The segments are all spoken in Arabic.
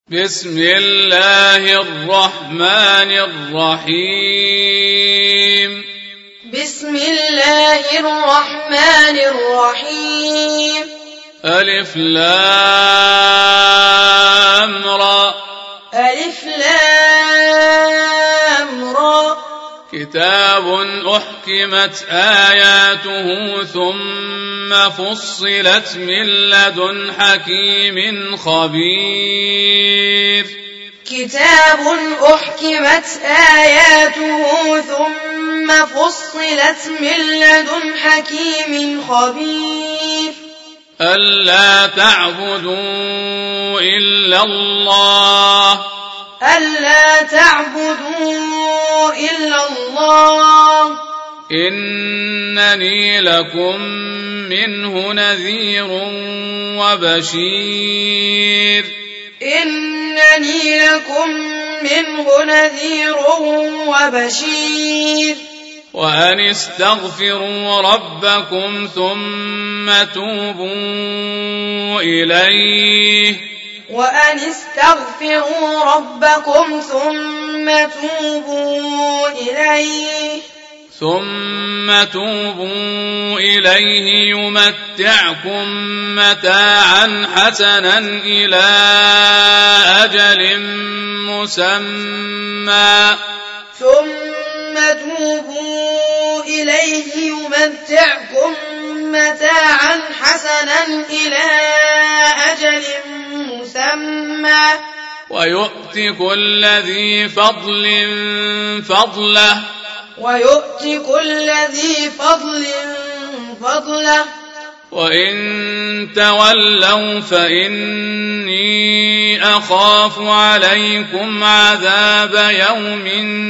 بسم الله الرحمن الرحيم بسم الله الرحمن الرحيم ألف لام را ألف لام را كتاب أحكمت آياته ثم فصلت من لدن حكيم خبير كتاب أحكمت آياته ثم فصلت من لدن حكيم خبير ألا تعبدوا إلا الله ألا تعبدوا إلا الله إنني لكم منه نذير وبشير إنني لكم منه نذير وبشير وأن استغفروا ربكم ثم توبوا إليه وأن استغفروا ربكم ثم توبوا إليه يمتعكم متاعا حسنا إلى أجل مسمى ثم توبوا إليه يمتعكم متاعا حسنا إلى أجل مسمى ويؤت كل ذي فضل فضله وإن تولوا فإني أخاف عليكم عذاب يوم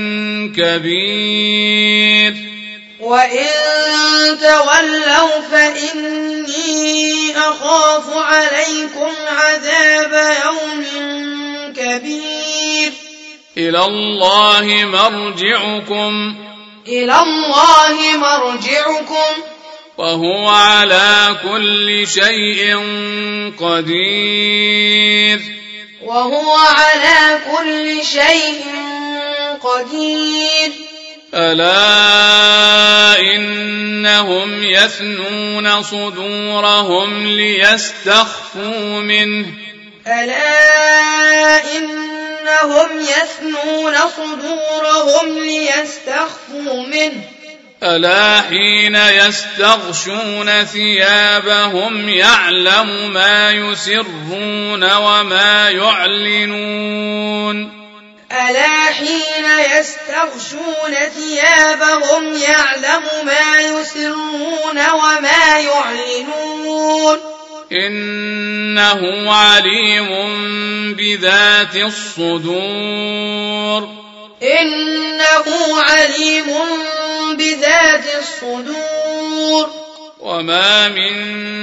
كبير وإن تولوا فإني أخاف عليكم عذاب يوم كبير إلى الله مرجعكم وهو على كل شيء قدير ألا إنهم يثنون صدورهم ليستخفوا منه ألا حين يستغشون ثيابهم يعلم ما يسرون وما يعلنون ألا حين يستغشون ثيابهم يعلم ما يسرون وما يعلنون إنه عليم بذات الصدور وما من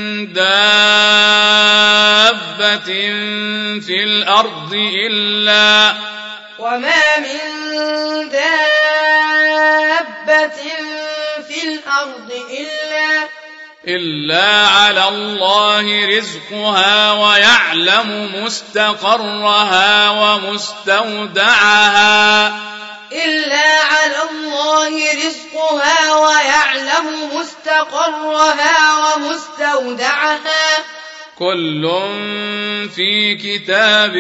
دابة في الأرض إلا على الله رزقها ويعلم مستقرها ومستودعها كل في كتاب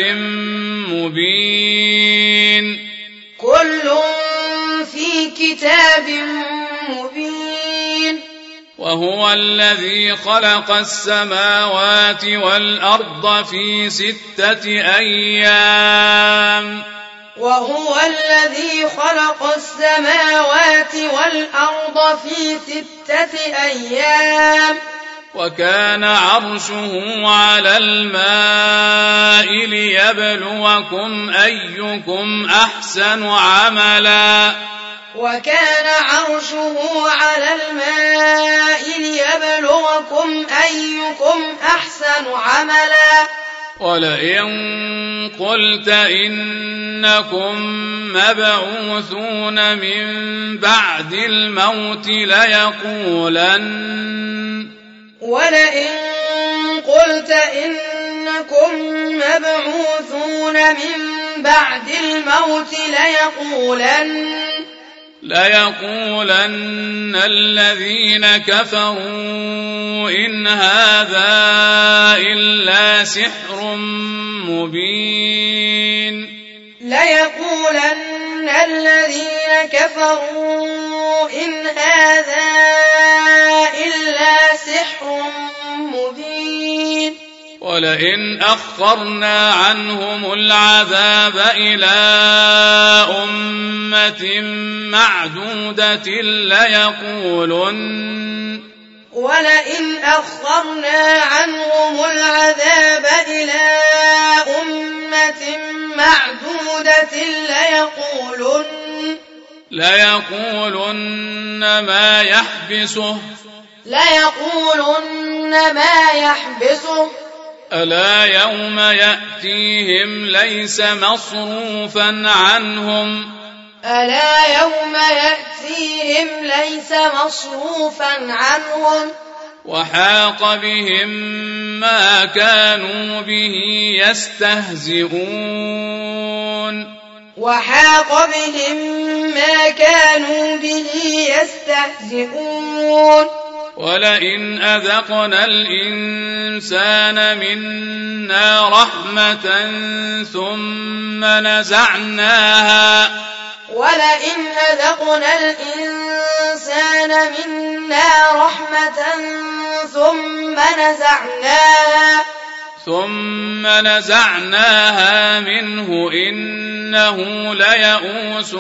مبين وهو الذي خلق السماوات والأرض في 6 أيام وكان عرشه على الماء ليبلوكم أيكم أحسن عملا ولئن قلت إنكم مبعوثون من بعد الموت ليقولن ولئن قلت إنكم إنكم مبعوثون من بعد الموت ليقولن الذين كفروا إن هذا إلا سحر مبين. ليقولن الذين كفروا إن هذا إلا سحر مبين. ولئن أخرنا عنهم العذاب إلى أمة معدودة ولئن أخرنا عنهم العذاب إلى أمة معدودة ليقولن ما يحبسه ألا يوم يأتيهم ليس مصروفا عنهم وحاق بهم ما كانوا به يستهزئون. ولئن أذقنا الإنسان منا رحمة ثم نزعناها منه إنه ليئوس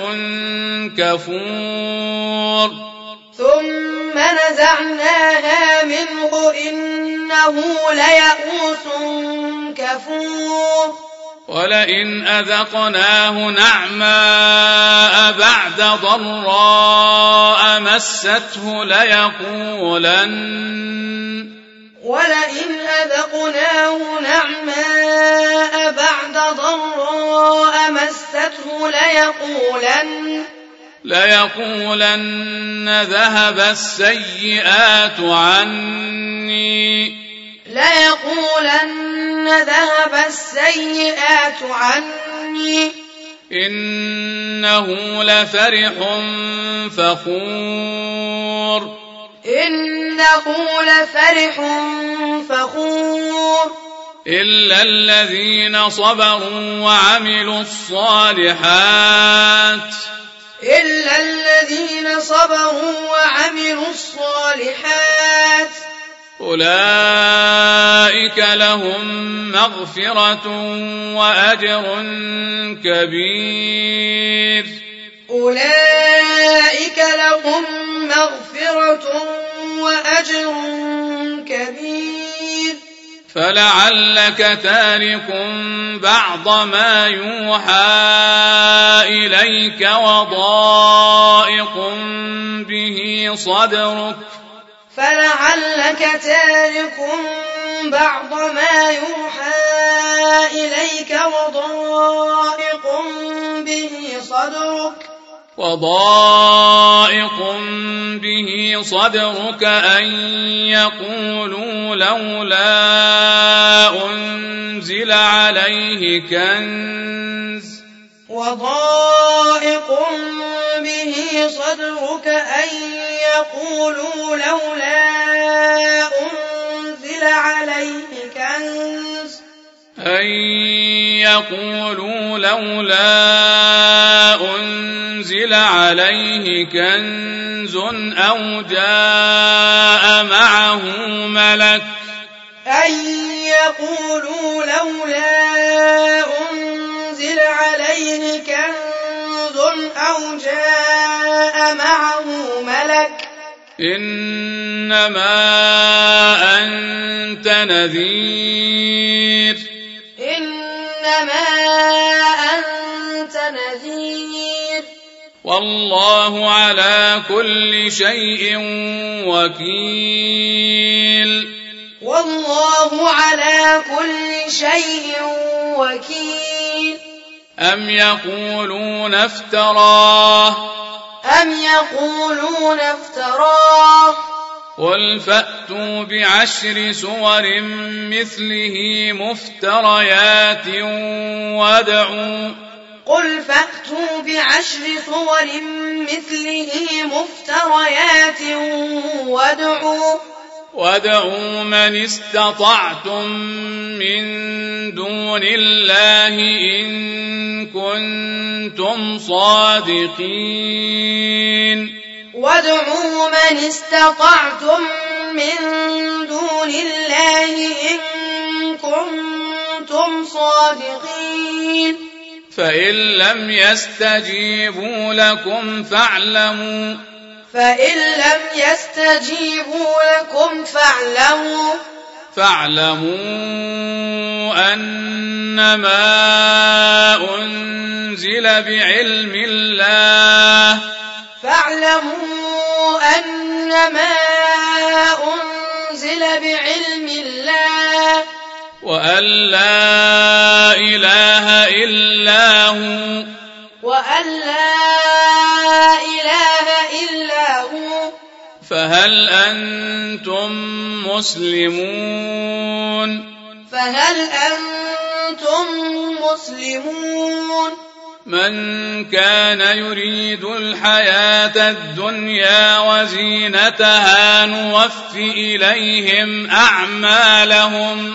كفور. ولئن أذقناه نعماء بعد ضراء مسته ليقولن ذهب السيئات عني إنه لفرح فخور. إلا الذين صبروا وعملوا الصالحات أولئك لهم مغفرة وأجر كبير. فلعلك تارك بعض ما يوحى إليك وضائق به صدرك أن يقولوا لولا أنزل عليه كنز أو جاء معه ملك إنما أنت نذير والله على كل شيء وكيل. أم يقولون افتراه قل فأتوا بعشر سور مثله مفتريات وادعوا من استطعتم من دون الله إن كنتم صادقين. وادعوا من استطعتم من دون الله إن كنتم صادقين. فإن لم يستجيبوا لكم فاعلموا أنما أنزل بعلم الله وأن لا إله إلا هو فهل أنتم مسلمون؟ من كان يريد الحياة الدنيا وزينتها نوف إليهم أعمالهم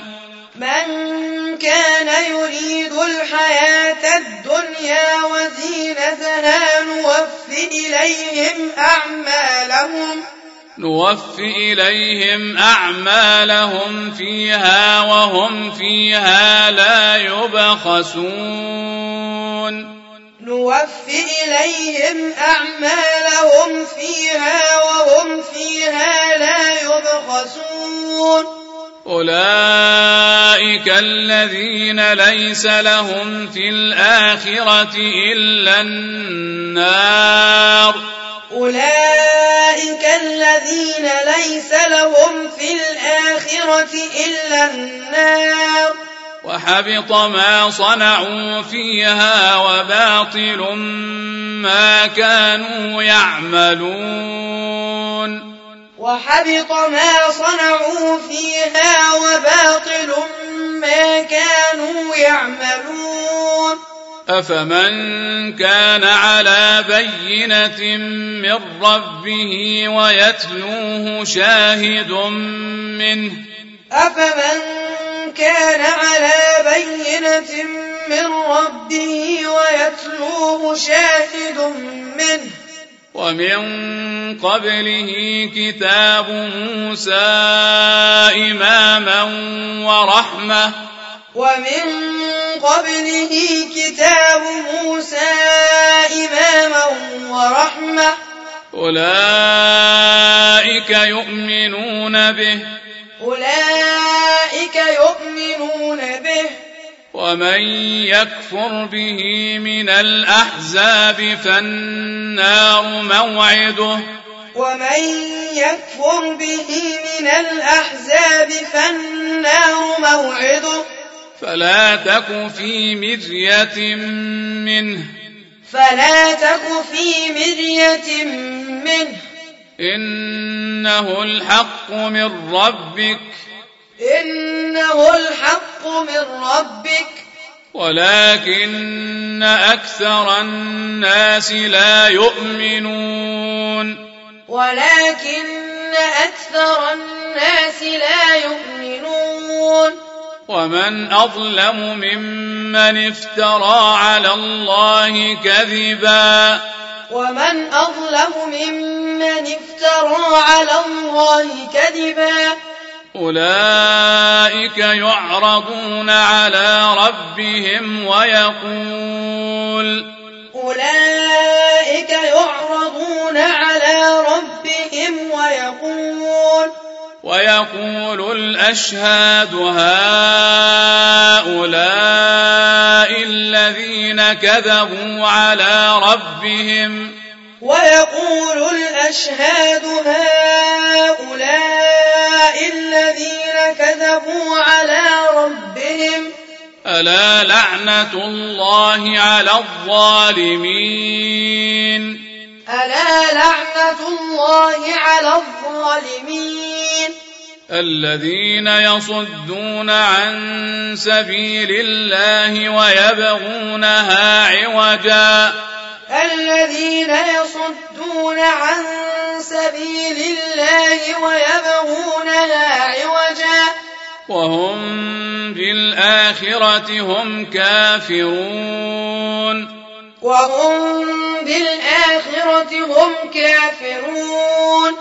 فيها وهم فيها لا يبخسون. أولئك الذين ليس لهم في الآخرة إلا النار وحبط ما صنعوا فيها وباطل ما كانوا يعملون. أفمن كان على بينة من ربه ويتلوه شاهد منه ومن قبله كتاب موسى إماما ورحمة أولئك يؤمنون به ومن يكفر به من الأحزاب فالنار موعده فلا تك في مرية منه إنه الحق من ربك ولكن أكثر الناس لا يؤمنون. ومن أظلم ممن افترى على الله كذبا أولئك يعرضون على ربهم ويقول الأشهاد هؤلاء الذين كذبوا على ربهم ألا لعنة الله على الظالمين. ألا لعنة الله على الظالمين. الذين يصدون عن سبيل الله ويبغونها عوجا. الذين يصدون عن سبيل الله ويبغونها عوجا وهم بالآخرة هم كافرون. وهم بالآخرة هم كافرون.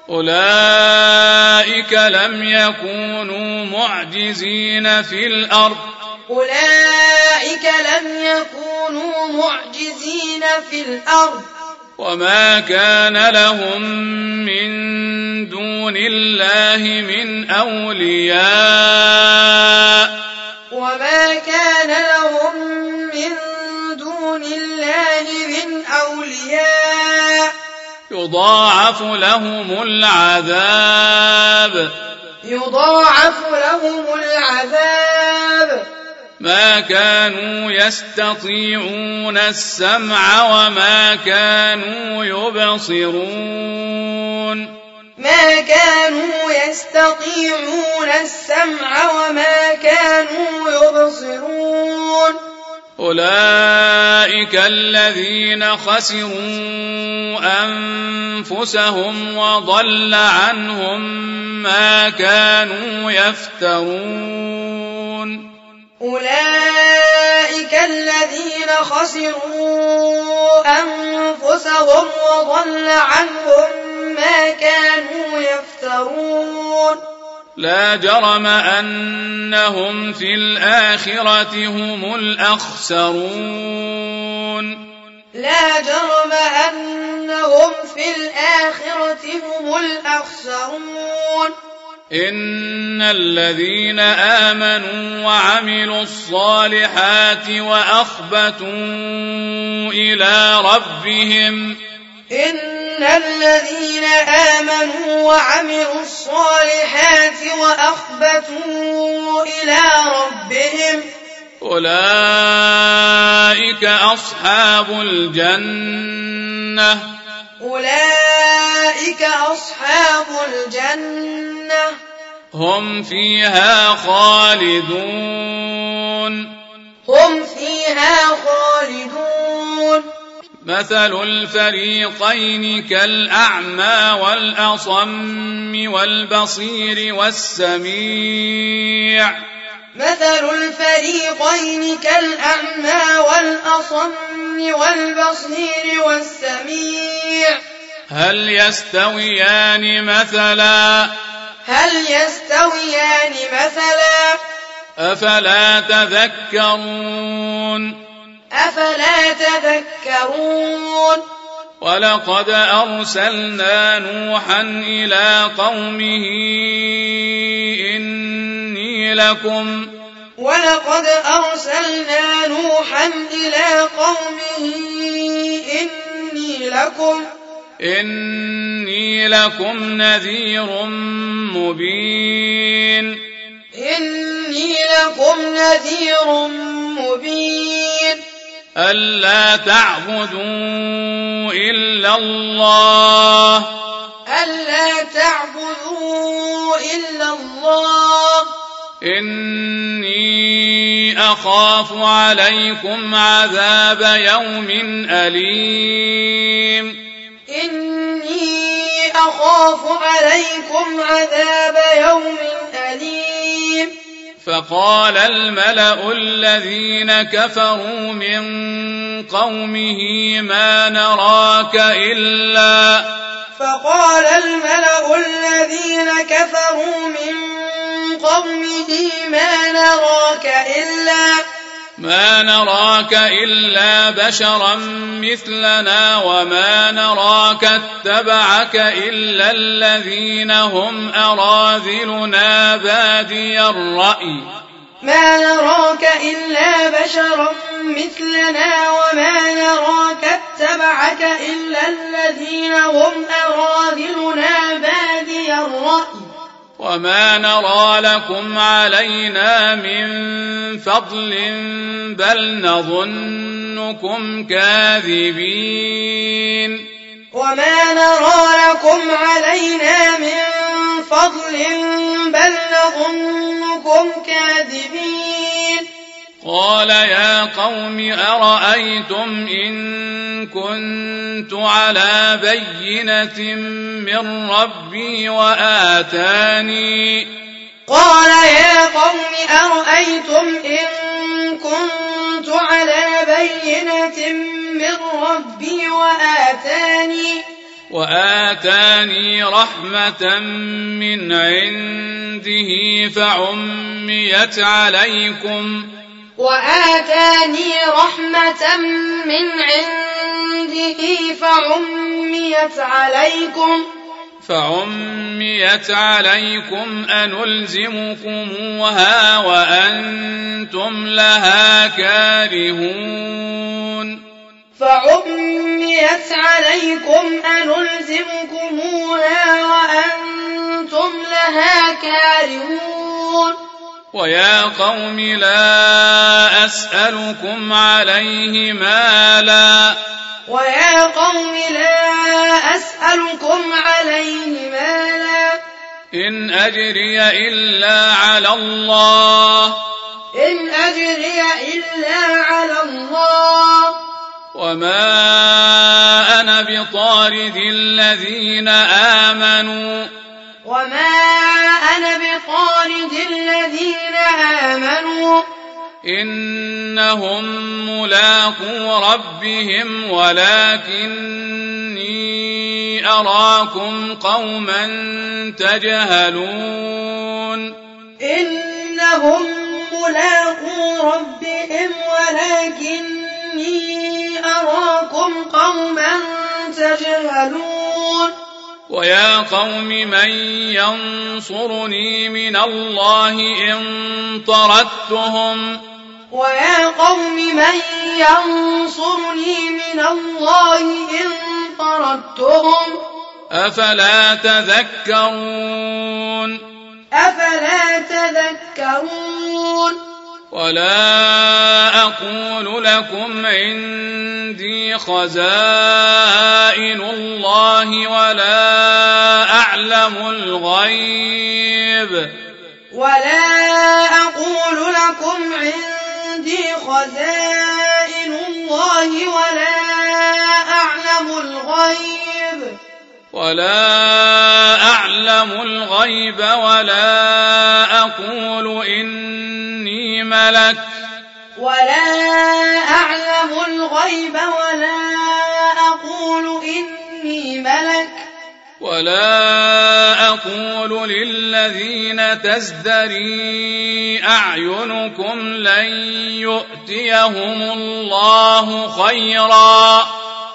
أولئك لم يكونوا معجزين في الأرض. أولئك لم يكونوا معجزين في الأرض. وما كان لهم من دون الله من أولياء. وما كان لهم من دون الله من أولياء. يضاعف لهم العذاب. يضاعف لهم العذاب. ما كانوا يستطيعون السمع وما كانوا يبصرون. ما كانوا يستطيعون السمع وما كانوا يبصرون. أولئك الذين خسروا أنفسهم وضل عنهم ما كانوا يفترون. أولئك الذين خسروا أنفسهم وضل عنهم ما كانوا يفترون. لا جرم أنهم في الآخرة هم الأخسرون. لا جرم أنهم في الآخرة هم الأخسرون. إن الذين آمنوا وعملوا الصالحات وأخبتوا إلى ربهم. إن الذين آمنوا وعملوا الصالحات وأخبتوا إلى ربهم. أولئك أصحاب الجنة. أولئك أصحاب الجنة. هم فيها خالدون. هم فيها خالدون. مثل الفريقين كالأعمى والأصم والبصير والسميع. مثل الفريقين كالأعمى والأصم والبصير والسميع. هل يستويان مثلا؟ هل يستويان مثلا؟ أفلا تذكرون. أفلا تذكرون. ولقد أرسلنا نوحا إلى قومه ولقد أرسلنا نوحا إلى قومه إني لكم نذير مبين. إني لكم نذير مبين. ألا تعبدوا إلا الله. ألا تعبدوا إلا الله. إني أخاف عليكم عذاب يوم أليم. إني أخاف عليكم عذاب يوم أليم. فقال الملأ الذين كفروا من قومه ما نراك إلا بشرا مثلنا وما نراك اتبعك إلا الذين هم أراذلنا بادي الرأي. ما نراك إلا بشرا مثلنا وما نراك اتبعك إلا الذين هم أراذلنا بادي الرأي. وما نرى لكم علينا من فضل بل نظنكم كاذبين. وما نرى لكم علينا من فضل بل نظنكم كاذبين قال يا قوم أرأيتم إن كنت على بينة من ربي وآتاني وآتاني رحمة من عنده فعميت عليكم أنلزمكموها وأنتم لها كارهون ويا قوم لا أسألكم عليه مالا إن أجري إلا على الله وما أنا بطارد الذين آمنوا إنهم ملاقو ربهم ولكني أراكم قوما تجهلون ويا قوم من ينصرني من الله إن طردتهم أفلا تذكرون ولا أقول لكم عندي خزائن الله ولا أعلم الغيب ولا أقول إني ملك ولا أقول للذين تزدري أعينكم لن يؤتيهم الله خيرا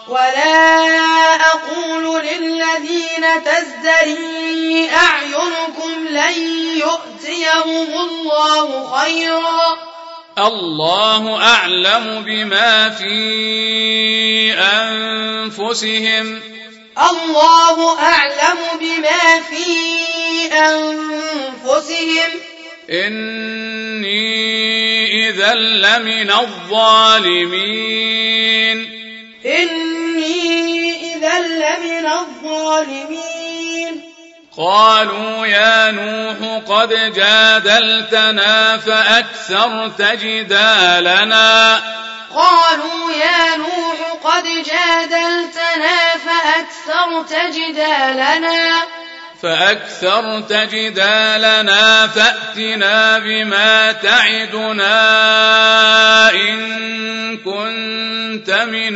الله أعلم بما في أنفسهم إني إذا لمن الظالمين قالوا يا نوح قد جادلتنا فأكثرت جدالنا فأتنا بما تعدنا إن كنت من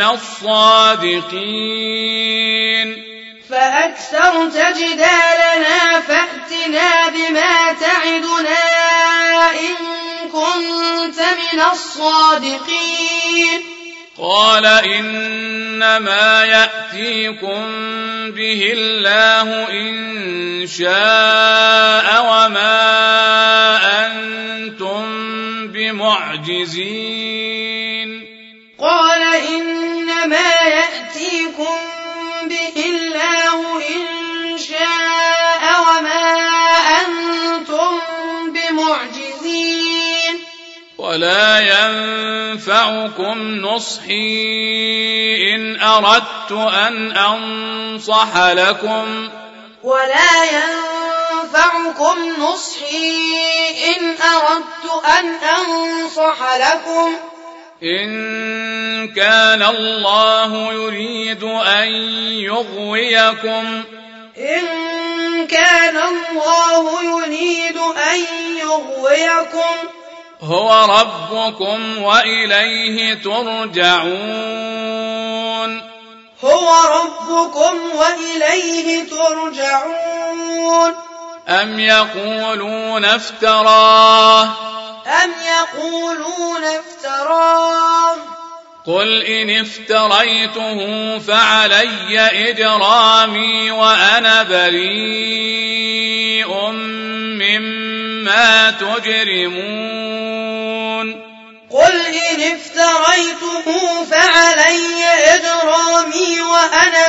الصادقين قال إنما يأتيكم به الله إن شاء وما أنتم بمعجزين ولا ينفع ينفعكم نصحي إن أردت أن أنصح لكم ولا ينفعكم نصحي إن أردت أن أنصح لكم إن كان الله يريد أن يغويكم إن كان الله يريد أن يغويكم هو ربكم وإليه ترجعون هو ربكم وإليه ترجعون أم يقولون افتراه قل إن افتريته فعلي إجرامي وأنا بريء مما تجرمون قل إن افتريته فعلي إجرامي وأنا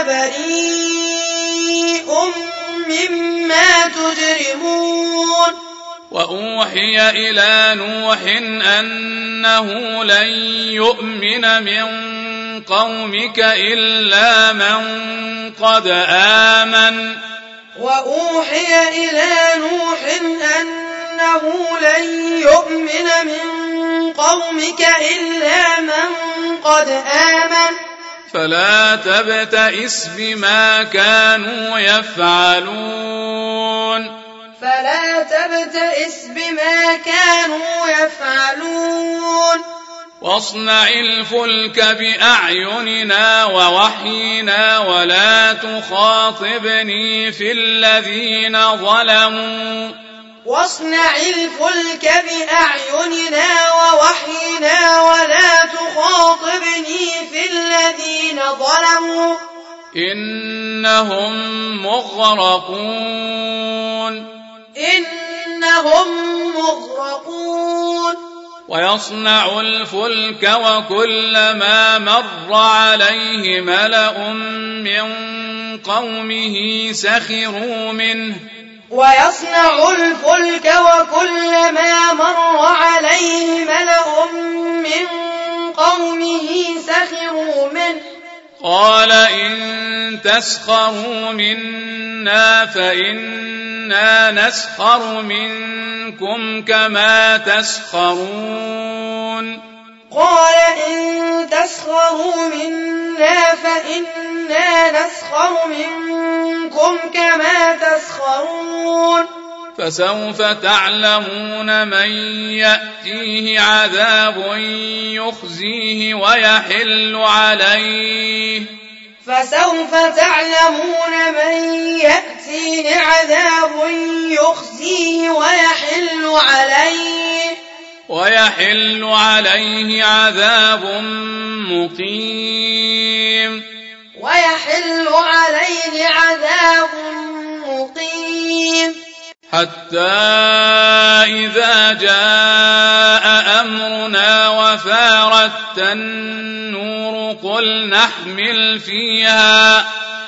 بريء مما تجرمون وأوحي إلى نوح أنه لن يؤمن من قومك إلا من قد آمن وأوحي إلى نوح أنه لن يؤمن من قومك إلا من قد آمن فلا تبتئس بما كانوا يفعلون واصنع الفلك بأعيننا ووحينا ولا تخاطبني في الذين ظلموا واصنع الفلك بأعيننا ووحينا ولا تخاطبني في الذين ظلموا إنهم مغرقون ويصنع الفلك وكلما مر عليه ملأ من قومه سخروا منه قال إن تسخروا منا فإنا نسخر منكم كما تسخرون فسوف تعلمون من يأتيه عذاب يخزيه ويحل عليه عذاب مقيم حتى إذا جاء أمرنا وفارت النور قل نحمل فيها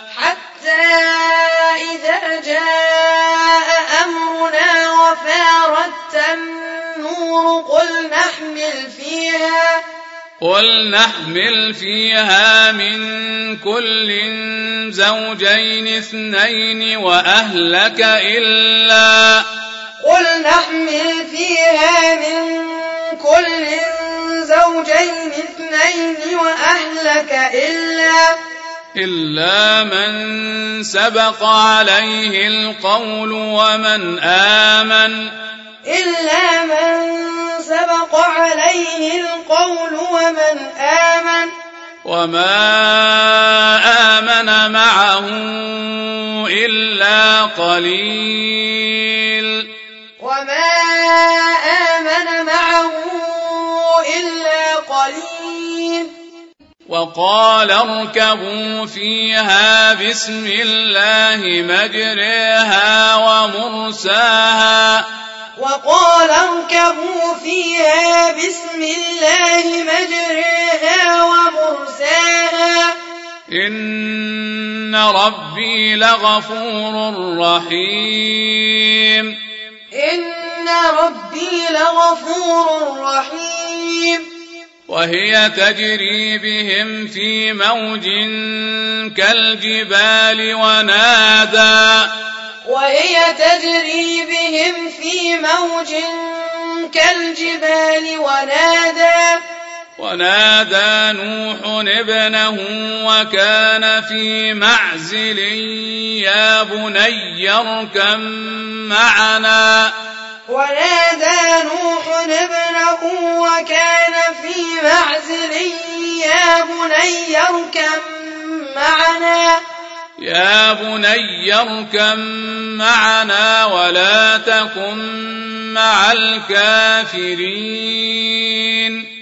قل نحمل فيها من كل زوجين اثنين وأهلك إلا من سبق عليه القول ومن آمن وما آمن معه إلا قليل وقال اركبوا فيها بسم الله مجريها ومرساها إن ربي لغفور رحيم وهي تجري بهم في موج كالجبال ونادى نوح ابنه وكان في معزل يا بني اركب معنا ولا تكن مع الكافرين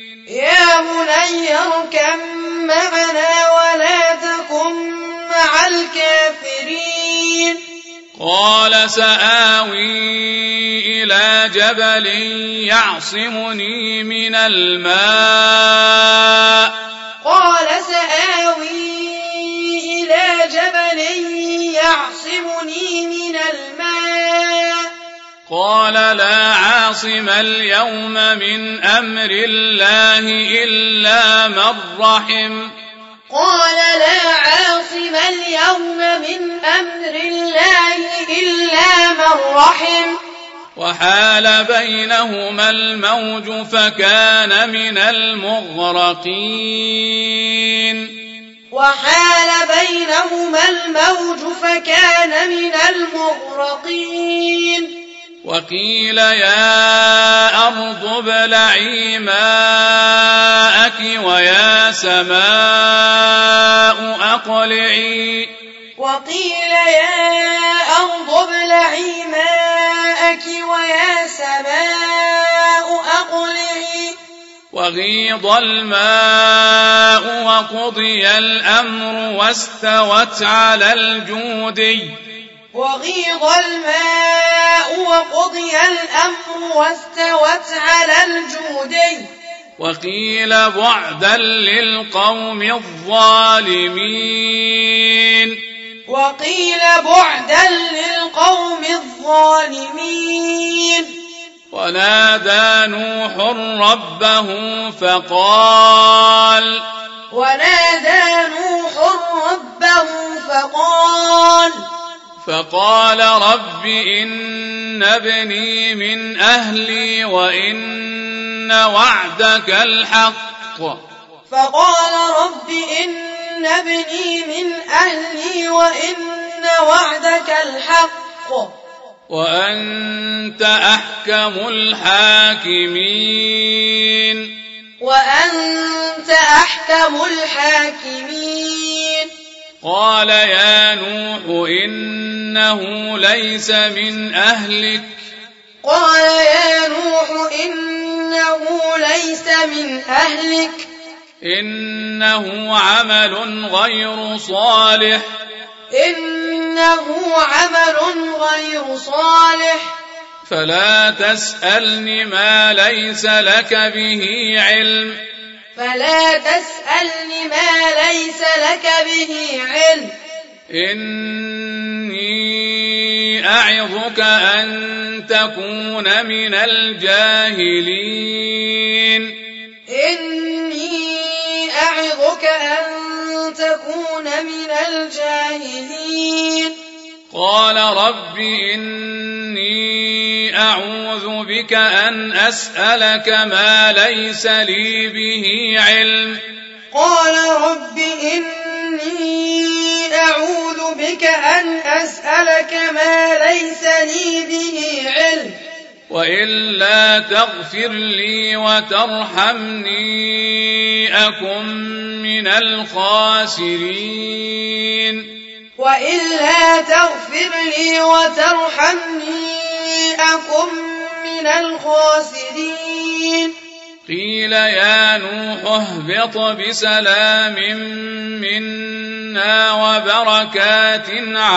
قال سآوي إلى جبل يعصمني من الماء قال لا عاصم اليوم من أمر الله إلا من رحم وحال بينهما الموج فكان من المغرقين وقيل يا أرض ابلعي ماءك ويا سماء أقلعي وغيض الماء وقضي الأمر واستوت على الجودي وقيل بعدا للقوم الظالمين ونادى نوح ربه فقال رب إن ابني من أهلي وإن وعدك الحق وأنت أحكم الحاكمين قال يا نوح إنه ليس من أهلك إنه عمل غير صالح فلا تسألني ما ليس لك به علم إني أعظك أن تكون من الجاهلين قال رب إني أعوذ بك أن أسألك ما ليس لي به علم وإلا تغفر لي وترحمني أكن من الخاسرين قيل يا نوح اهبط بسلام منا وبركات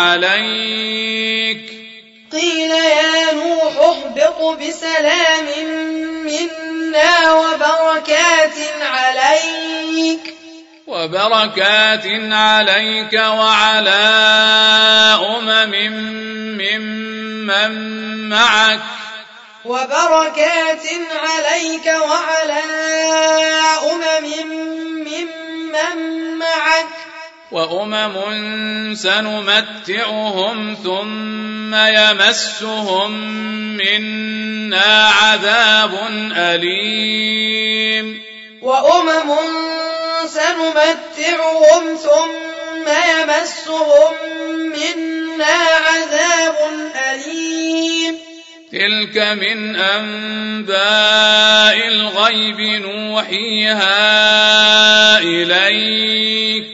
عليك وعلى أمم ممن معك وبركات عليك وعلى ممن معك وأمم سنمتعهم ثم يمسهم منا عذاب أليم وأمم سنمتعهم ثم يمسهم منا عذاب أليم تلك من أنباء الغيب نوحيها إليك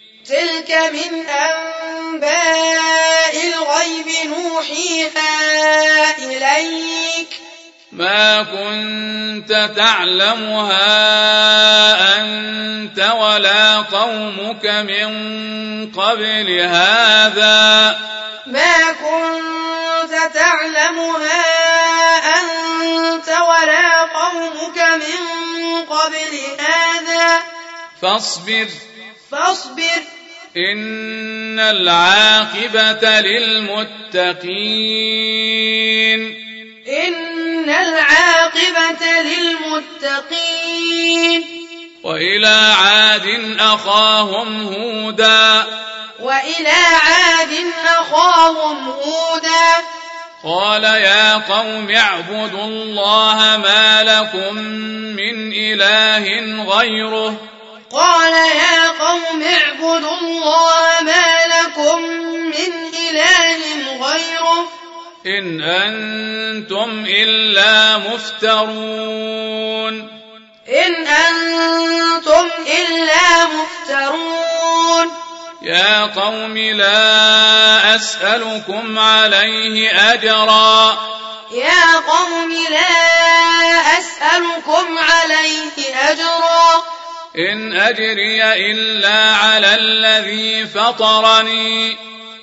ما كنت تعلمها أنت ولا قومك من قبل هذا فاصبر إن العاقبة للمتقين وإلى عاد أخاهم هودا قال يا قوم اعبدوا الله ما لكم من إله غيره إن أنتم إلا مفترون يا قوم لا أسألكم عليه أجرا إن أجري إلا على الذي فطرني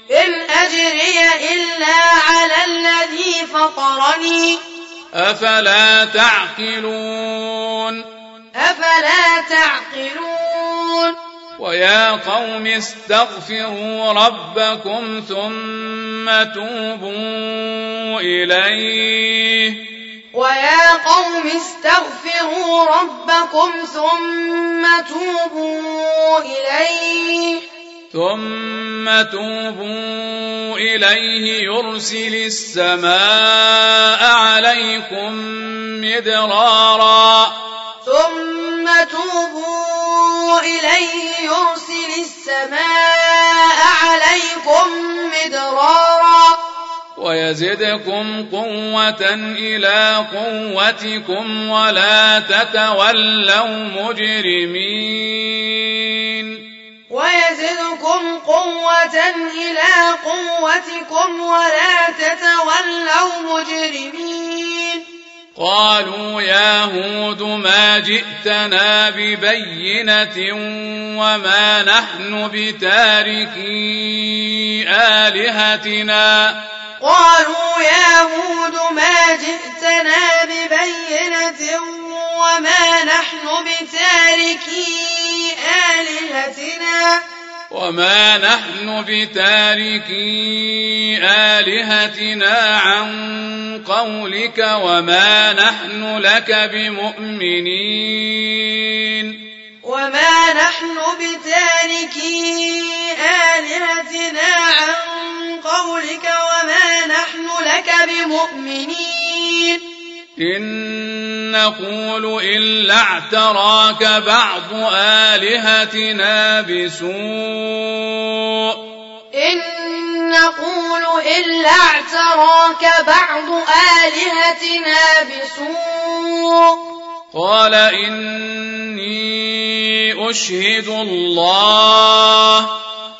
أفلا تعقلون ويا قوم استغفروا ربكم ثم توبوا إليه يرسل السماء عليكم مدرارا ويزدكم قوة إلى قوتكم ولا تتولوا مجرمين قالوا يا هود ما جئتنا ببينة وما نحن بتاركي آلهتنا وما نحن بتاركي آلهتنا عن قولك وما نحن لك بمؤمنين إن نقول إلا اعتراك بعض آلهتنا بسوء قال إني أشهد الله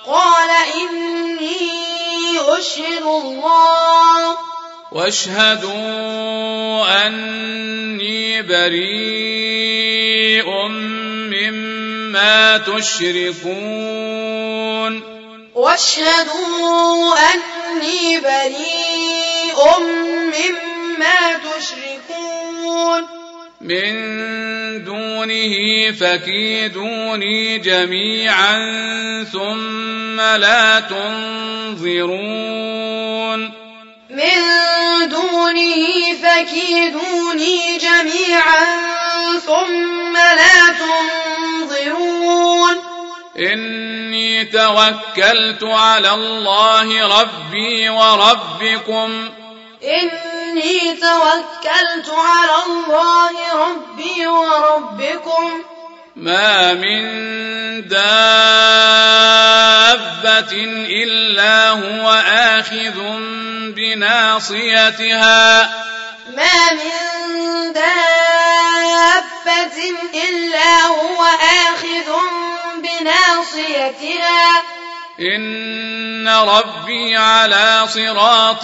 واشهدوا أني بريء مما تشركون من دونه فكيدوني جميعا ثم لا تنظرون من دونه فكيدوني جميعا ثم لا تنظرون إني توكلت على الله ربي وربكم إني توكلت على الله ربي وربكم ما من دابة إلا هو آخذ بناصيتها ما من دابة إلا هو آخذ بناصيتها إن ربي على صراط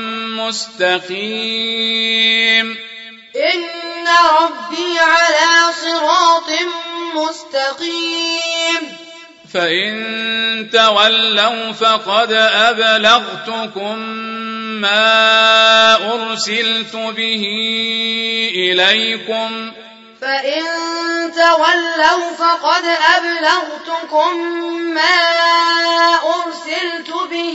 مستقيم إن ربي على صراط مستقيم فإن تولوا فقد أبلغتكم ما أرسلت به إليكم فإن تولوا فقد أبلغتكم ما أرسلت به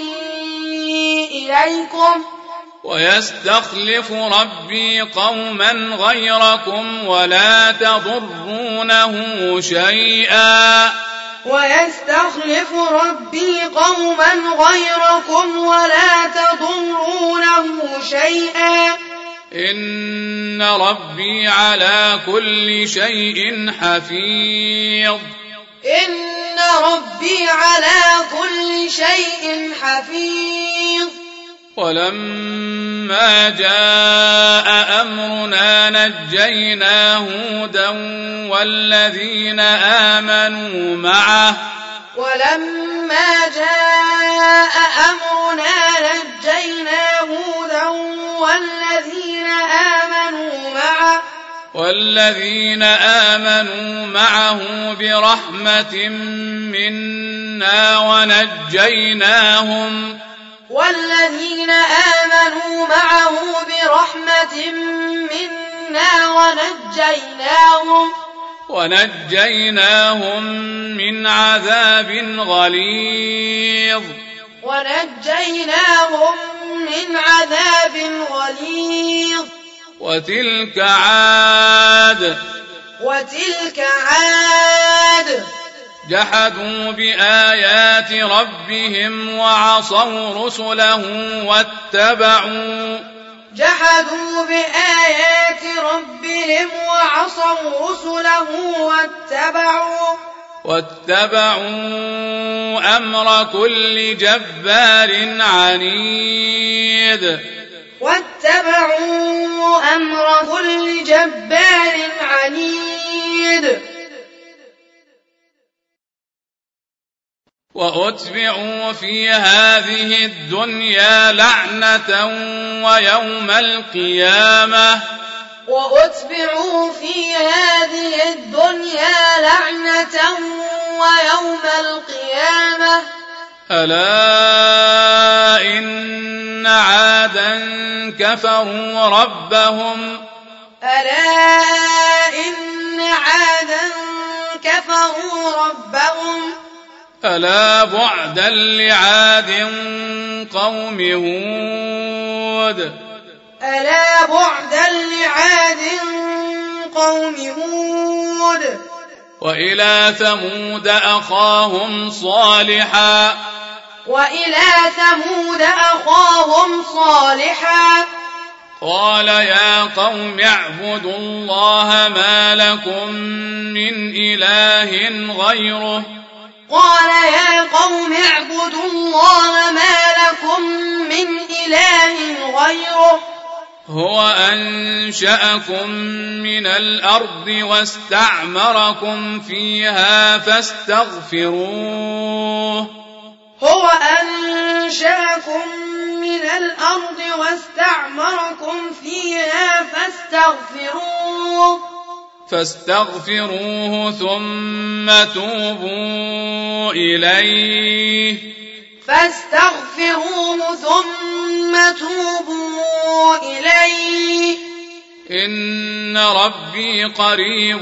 إليكم ويستخلف ربي قوما غيركم ولا تضرونه شيئا ويستخلف ربي قوما غيركم ولا تضرونه شيئا إن ربي على كل شيء حفيظ إن ربي على كل شيء حفيظ ولما جاء أمرنا نجينا هودا والذين آمنوا معه ولما جاء أمرنا نجينا هودا والذين آمنوا معه برحمة منا ونجيناهم من عذاب غليظ وتلك عاد جحدوا بآيات ربهم وعصوا رسله واتبعوا أمر كل جبار عنيد وأتبعوا في هذه الدنيا لعنة ويوم القيامة ألا إن عادا كفروا ربهم ألا بعدا لعاد قوم هود وإلى ثمود أخاهم صالحا قال يا قوم اعبدوا الله ما لكم من إله غيره هو أنشأكم من الأرض واستعمركم فيها فاستغفروه ثم توبوا إليه إن ربي قريب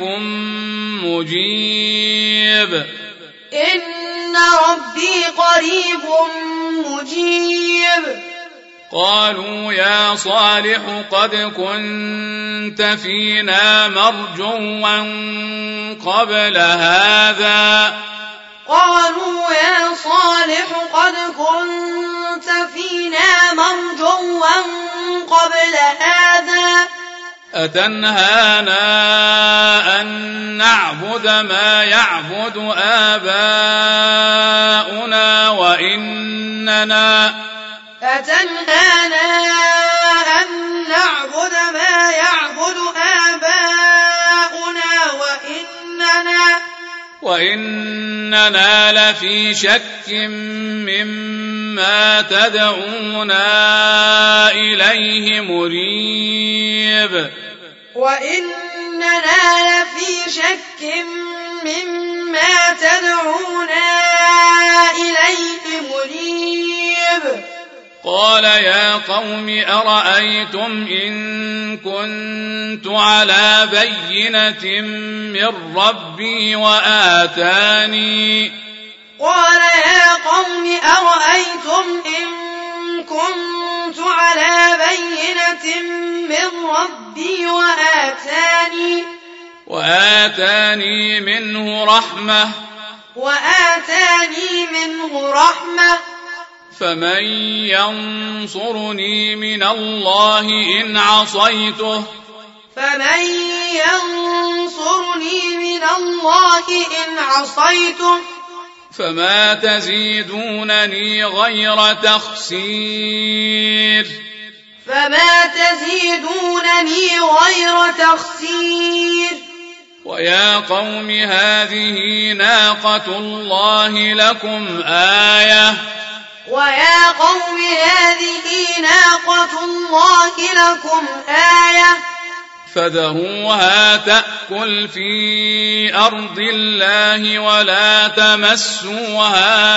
مجيب قالوا يا صالح قد كنت فينا مرجوا قبل هذا قالوا يا صالح قد كنت فينا مرجوا قبل هذا أتنهانا أن نعبد ما يعبد آباؤنا وإننا وإننا لفي شك مما تدعونا إليه مريب قال يا قوم أرأيتم إن كنت على بينة من ربي وآتاني منه رحمة فمن ينصرني من الله إن عصيته فما تزيدونني غير تخسير ويا قوم هذه ناقة الله لكم آية فذروها تأكل في أرض الله ولا تمسوها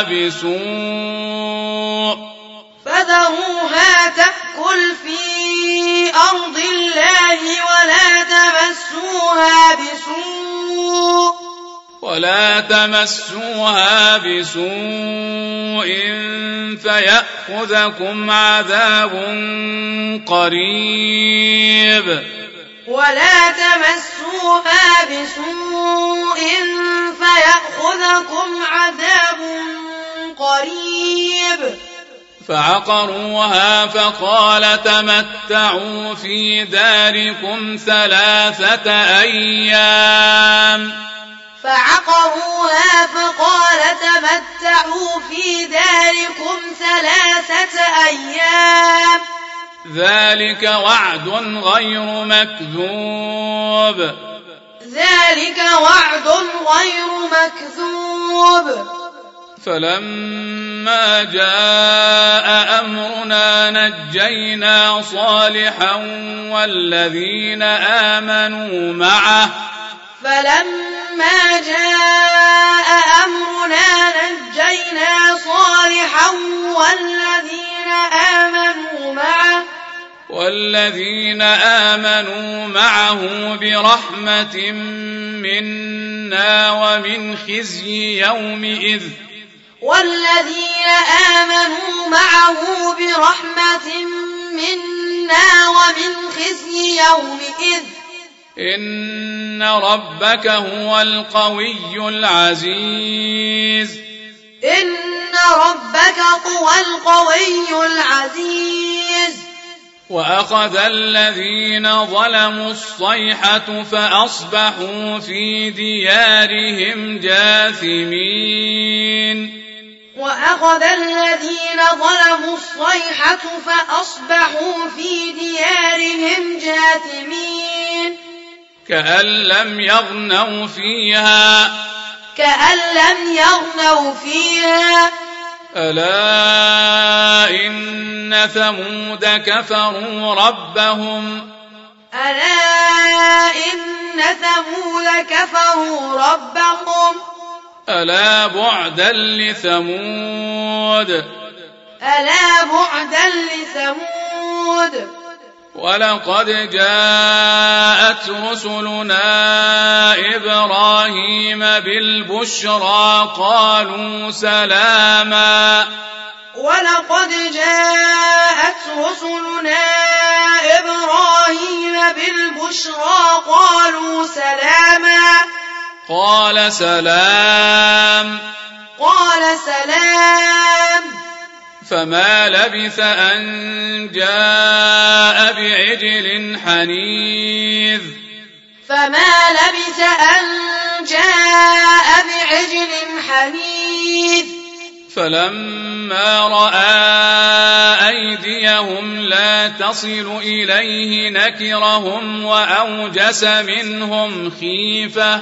بسوء فيأخذكم عذاب قريب فعقروها فقال تمتعوا في داركم 3 أيام ذلك وعد غير مكذوب فلما جاء أمرنا نجينا صالحا والذين آمنوا معه برحمة منا ومن خزي يومئذ إن ربك هو القوي العزيز وأخذ الذين ظلموا الصيحة فأصبحوا في ديارهم جاثمين كأن لم يغنوا فيها ألا إن ثمود كفروا ربهم ألا بعدا لثمود ولقد جاءت رسلنا إبراهيم بالبشرى قالوا سلاما ولقد جاءت رسلنا إبراهيم بالبشرى قالوا سلاما قال سلام فما لبث أن جاء بعجل حنيذ فلما رأى أيديهم لا تصل إليه نكرهم وأوجس منهم خيفة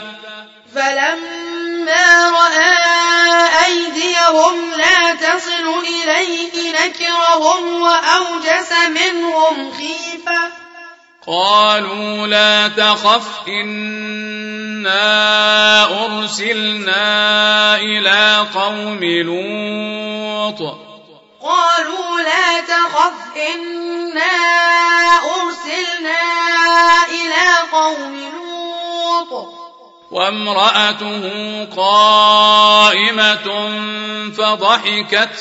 قالوا لا تخف إنا أرسلنا إلى قوم لوط وامرأته قائمة فضحكت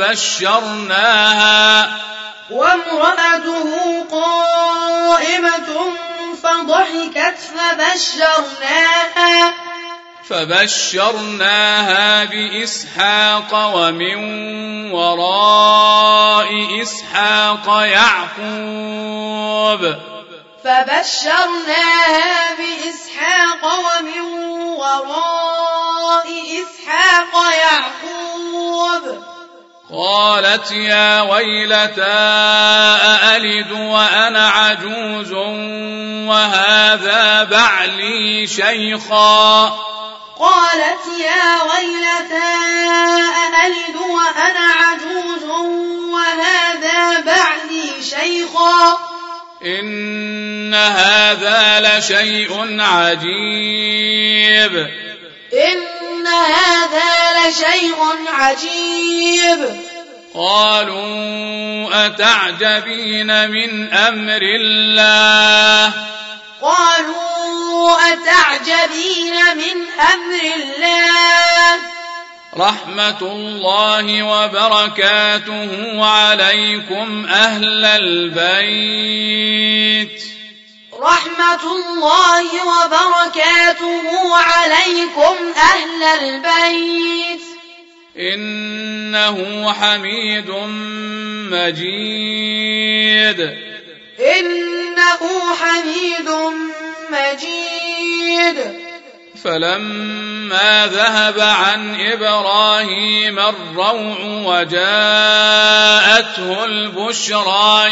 فبشرناها بإسحاق ومن وراء إسحاق يعقوب قالت يا ويلتى أألد وأنا عجوز وهذا بعلي شيخا إن هذا لشيء عجيب قالوا أتعجبين من أمر الله رحمة الله وبركاته عليكم أهل البيت إنه حميد مجيد فلما ذهب عن إبراهيم الروع وجاءته البشرى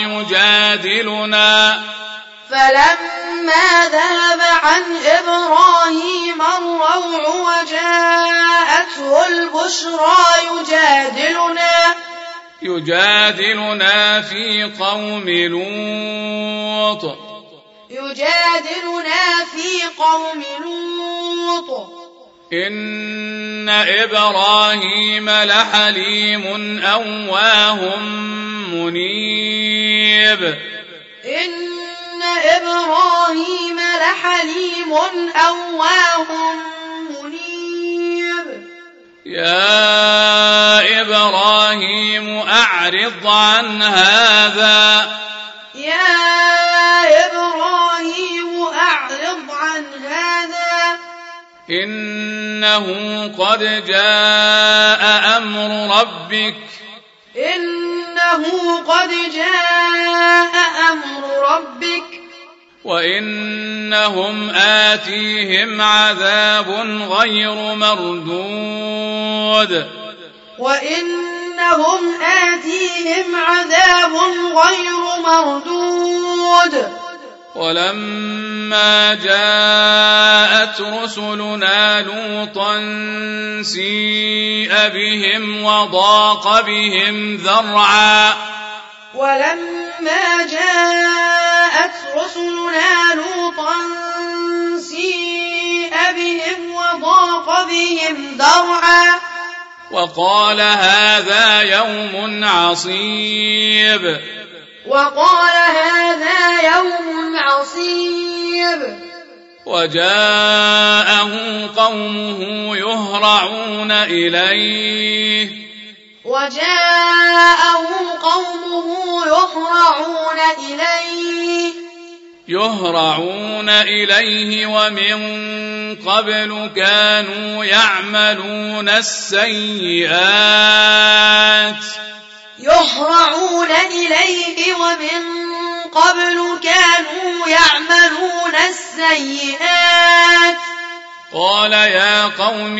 يجادلنا في قوم لوط إن إبراهيم لحليم أواه منيب يا إبراهيم أعرض عن هذا إنه قد جاء أمر ربك وإنهم آتيهم عذاب غير مردود ولما جاءت رسلنا لوطا سيء بهم وضاق بهم ذرعا وقال هذا يوم عصيب وجاءه قومه يهرعون إليه وجاءه قومه يهرعون إليه ومن قبل كانوا يعملون السيئات قال يا قوم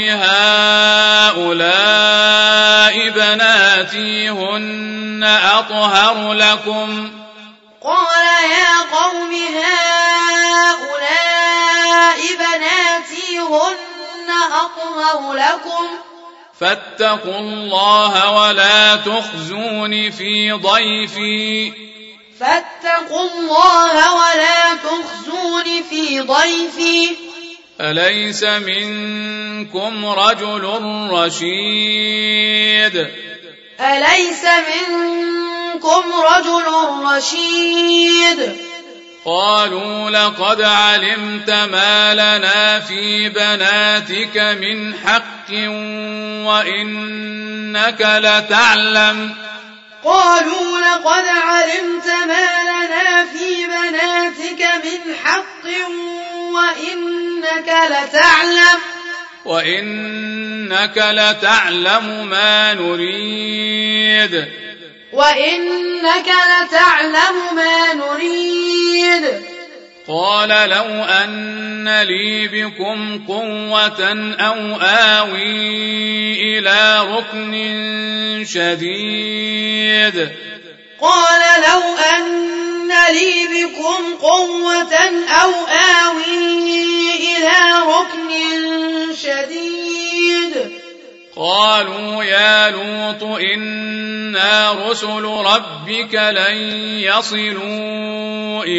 هؤلاء بناتي هن أطهر لكم فاتقوا الله ولا تخزون في ضيفي أليس منكم رجل رشيد قالوا لقد علمت ما لنا في بناتك من حق وإنك لتعلم ما نريد قال لو أن لي بكم قوة أو آوي إلى ركن شديد قالوا يا لوط إنا رسل ربك لن يصلوا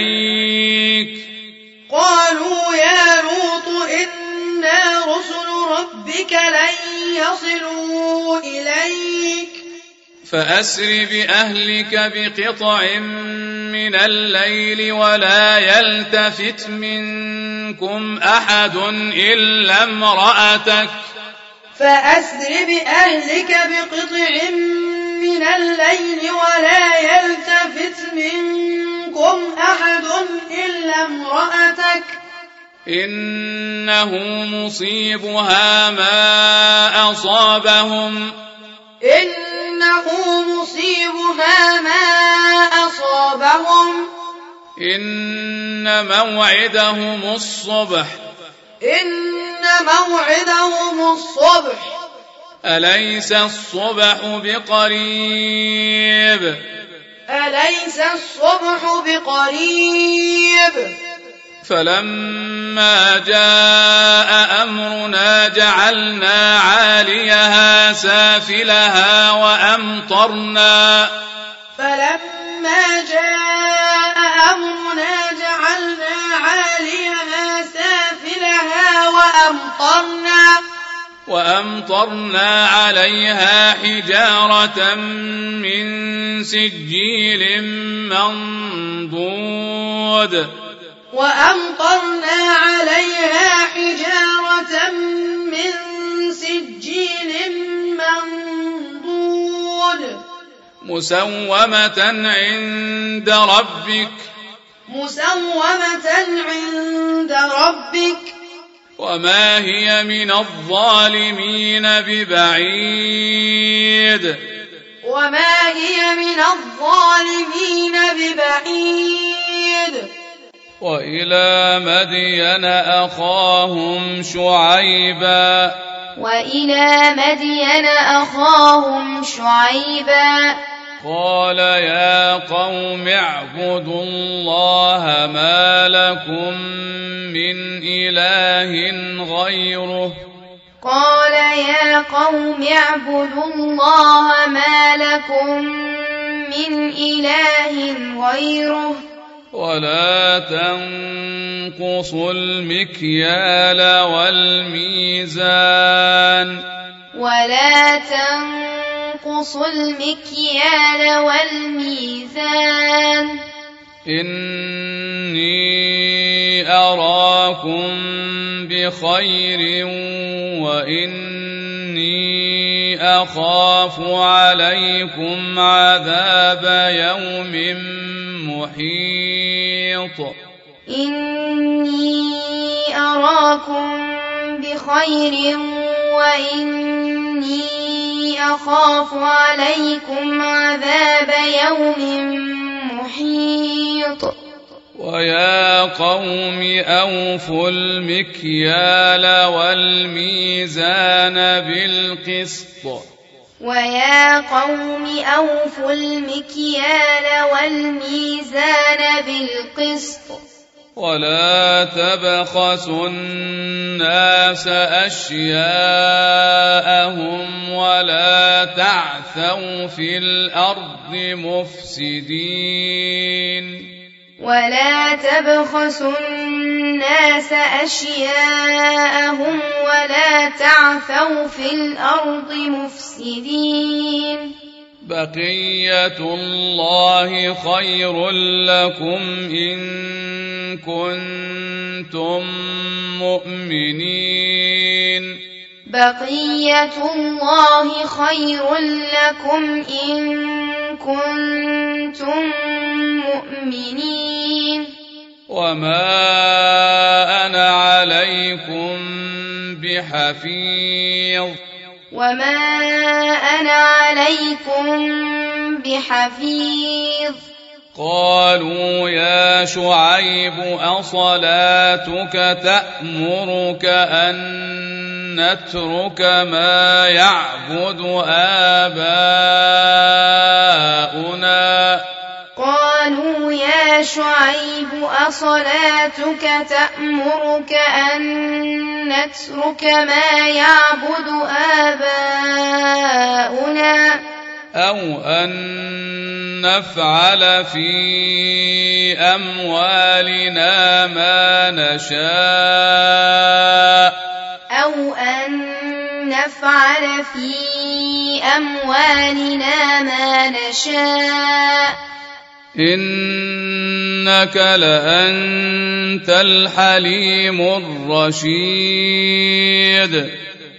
إليك فأسر بأهلك بقطع من الليل ولا يلتفت منكم أحد إلا امرأتك إنه مصيبها ما أصابهم إن موعدهم الصبح أليس الصبح بقريب فلما جاء أمرنا جعلنا عاليها سافلها وأمطرنا عليها حجارة من سجيل منضود مسومة عند ربك وما هي من الظالمين ببعيد وإلى مدين أخاهم شعيبا قال يا قوم اعبدوا الله ما لكم من إله غيره ولا تنقصوا المكيال والميزان إني أراكم بخير وإني أخاف عليكم عذاب يوم محيط إني أراكم بخير وإني أخاف عليكم عذاب يوم محيط ويا قوم أوفوا المكيال والميزان بالقسط ويا قوم أوفوا المكيال والميزان بالقسط ولا تبخسوا الناس أشياءهم ولا تعثوا في الأرض مفسدين ولا تبخسوا الناس أشياءهم ولا تعثوا في الأرض مفسدين بقية الله خير لكم إن كنتم مؤمنين بقية الله خير لكم إن كنتم مؤمنين وما أنا عليكم بحفيظ وما أنا عليكم بحفيظ قالوا يا شعيب أصلاتك تأمرك أن نترك ما يعبد آباؤنا قالوا يا شعيب أصلاتك تأمرك أن نترك ما يعبد آباؤنا أو أن نفعل في أموالنا ما نشاء أو أن نفعل في أموالنا ما نشاء إنك لأنت الحليم الرشيد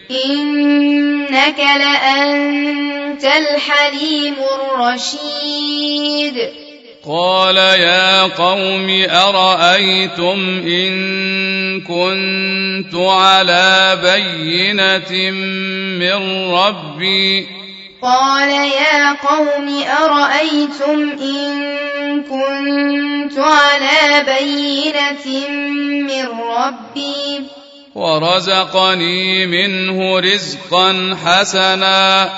إنك لأنت الحليم الرشيد قال يا قوم أرأيتم إن كنت على بينة من ربي قال يا قوم أرأيتم إن كنت على بينة من ربي ورزقني منه رزقا حسنا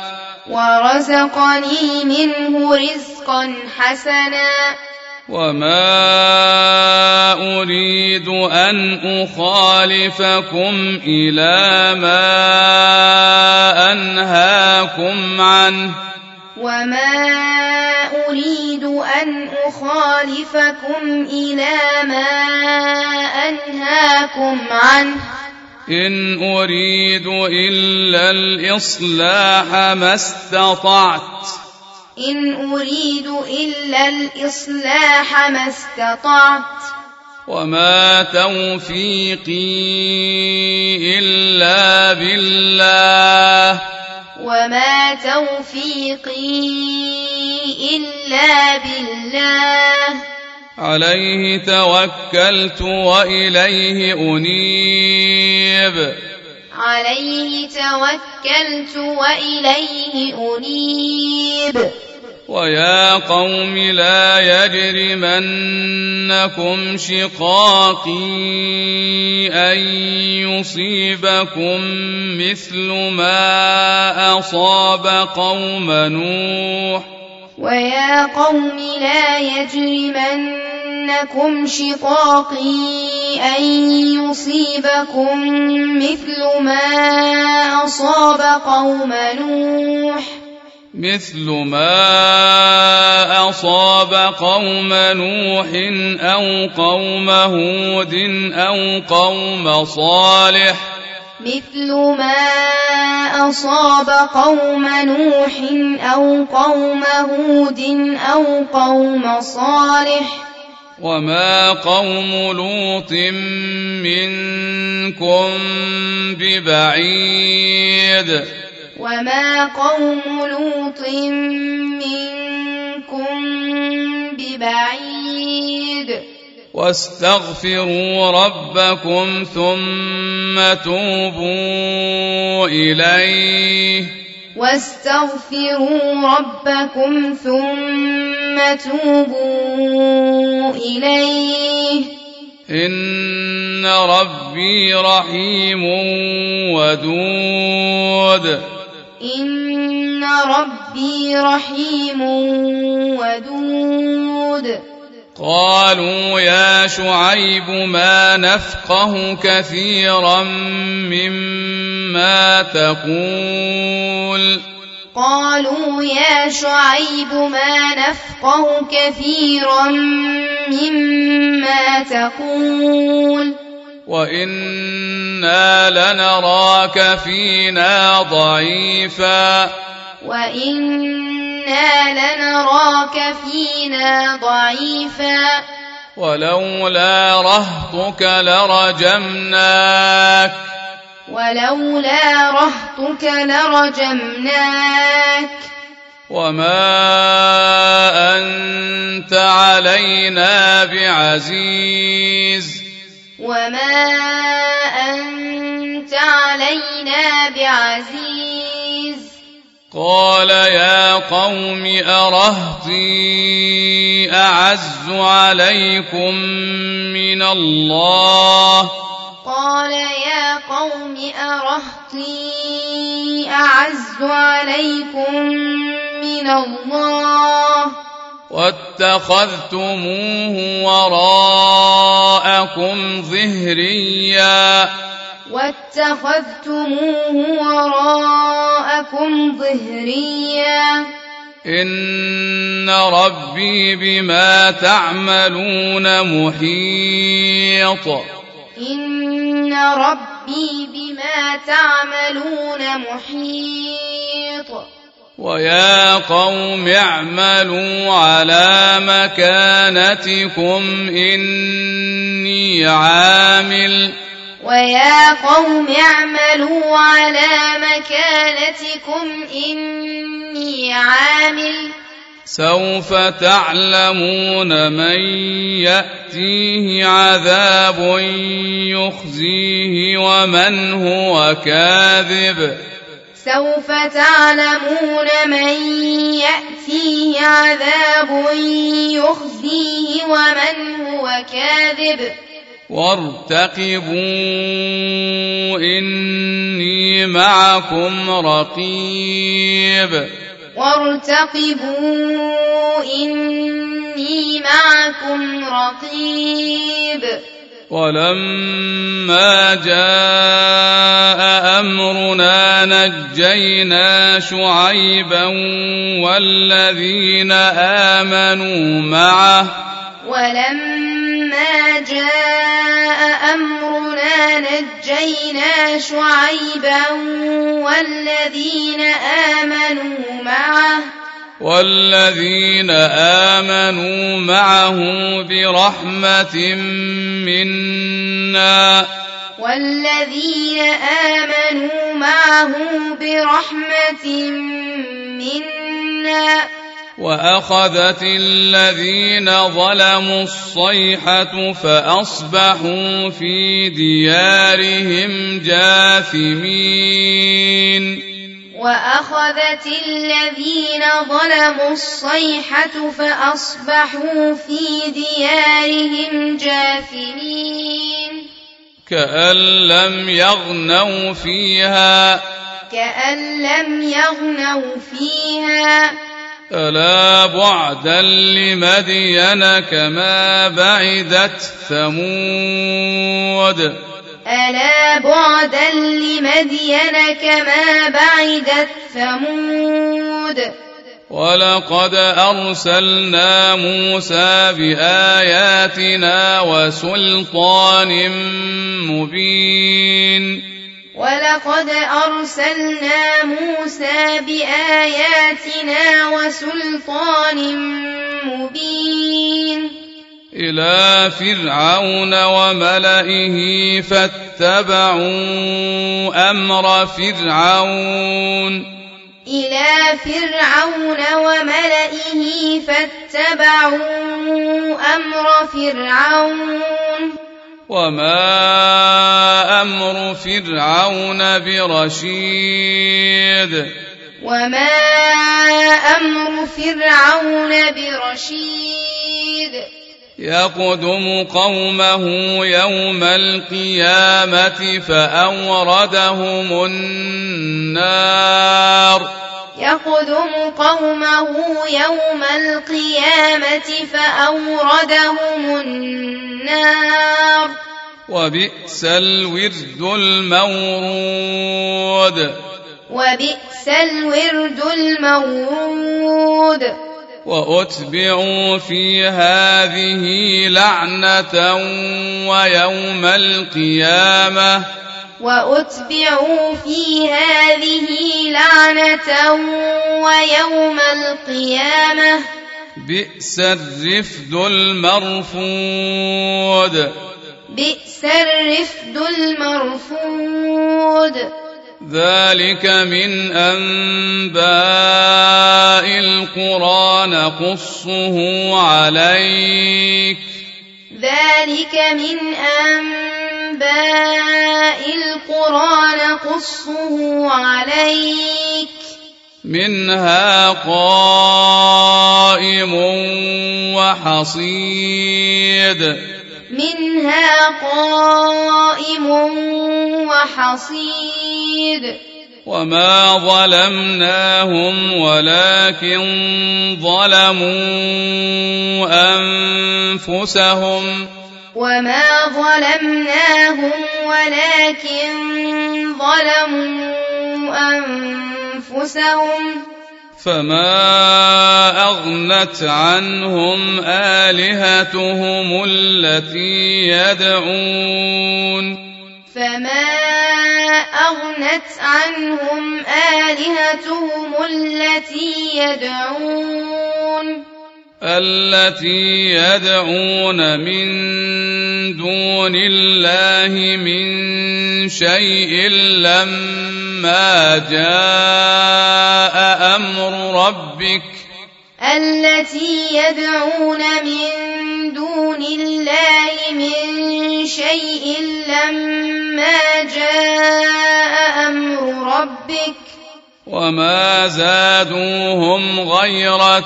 وما أريد أن أخالفكم إلى ما أنهاكم عنه إن أريد إلا الإصلاح ما استطعت وما توفيقي إلا بالله عليه توكلت وإليه أنيب ويا قوم لا يجرمنكم شقاقي أن يصيبكم مثل ما أصاب قوم نوح ويا قوم لا يجرمنكم شقاقي أن يصيبكم مثل ما أصاب قوم نوح أو قوم هود أو قوم صالح مثل ما أصاب قوم نوح أو قوم هود أو قوم صالح وما قوم لوط منكم ببعيد وما قوم لوط منكم ببعيد واستغفروا ربكم ثم توبوا إليه واستغفروا ربكم ثم توبوا إليه إن ربي رحيم ودود إن ربي رحيم ودود قالوا يا شعيب ما نفقه كثيرا مما تقول قالوا يا شعيب ما نفقه كثيرا مما تقول وإنا لنراك فينا ضعيفا ولولا رهطك لرجمناك وما أنت علينا بعزيز قال يا قوم أرهطي أعز عليكم من الله واتخذتموه وراءكم ظهريا إن ربي بما تعملون محيط ويا قوم اعملوا على مكانتكم إني عامل سوف تعلمون من يأتيه عذاب يخزيه ومن هو كاذب وارتقبوا إني معكم رقيب ولما جاء أمرنا نجينا شعيبا والذين آمنوا معه برحمة منا وأخذت الذين ظلموا الصيحة فأصبحوا في ديارهم جاثمين كأن لم يغنوا فيها ألا بعدا لمدين كما بعدت ثمود ولقد أرسلنا موسى بآياتنا وسلطان مبين إلى فرعون وملئه فاتبعوا أمر فرعون إلى فرعون وملئه فاتبعوا أمر فرعون وما أمر فرعون برشيد وما أمر فرعون برشيد يقدم قومه يوم القيامة فأوردهم النار يقدم قومه يوم القيامة فأوردهم النار وبئس الورد المورود وبئس الورد المورود وأتبعوا في هذه لعنة ويوم القيامة وأتبعوا في هذه لعنة ويوم القيامة بئس الرفد المرفود بئس الرفد المرفود ذلك من أنباء القرى نقصه عليك ذلك من أنباء القرى نقصه عليك منها قائم وحصيد منها قائم وحصيد وما ظلمناهم ولكن ظلموا أنفسهم وما ظلمناهم ولكن ظلموا أنفسهم فما أغنت عنهم آلهتهم التي يدعون فما أغنت عنهم آلهتهم التي يدعون من دون الله من شيء لما جاء أمر ربك التي يدعون من دون الله من شيء لما جاء أمر ربك وما زادوهم غير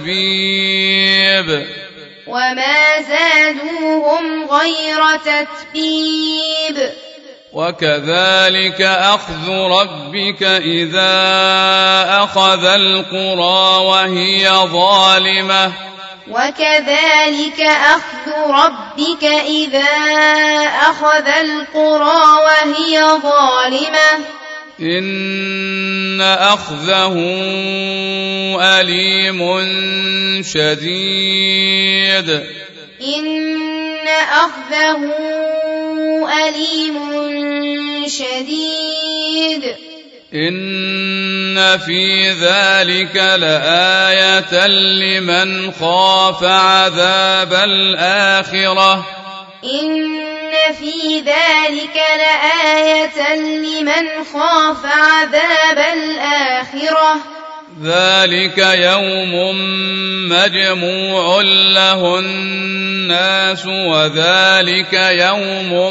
تتبيب وما زادوهم غير تتبيب وكذلك أخذ ربك إذا أخذ القرى وهي ظالمة وكذلك أخذ ربك إذا أخذ القرى وهي ظالمة إن أخذه أليم شديد إن أخذه أليم شديد إن في ذلك لآية لمن خاف عذاب الآخرة إن في ذلك لآية لمن خاف عذاب الآخرة ذلك يوم مجموع له الناس وذلك يوم